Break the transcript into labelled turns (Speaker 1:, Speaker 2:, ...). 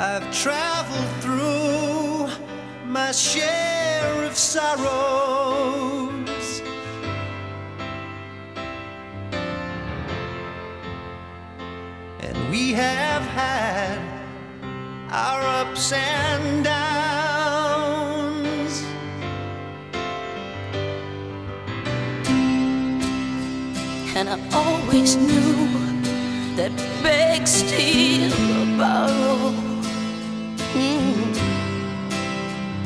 Speaker 1: I've traveled through my share of sorrows, and we have had our ups and downs.
Speaker 2: And I always knew that beg, steal, or borrow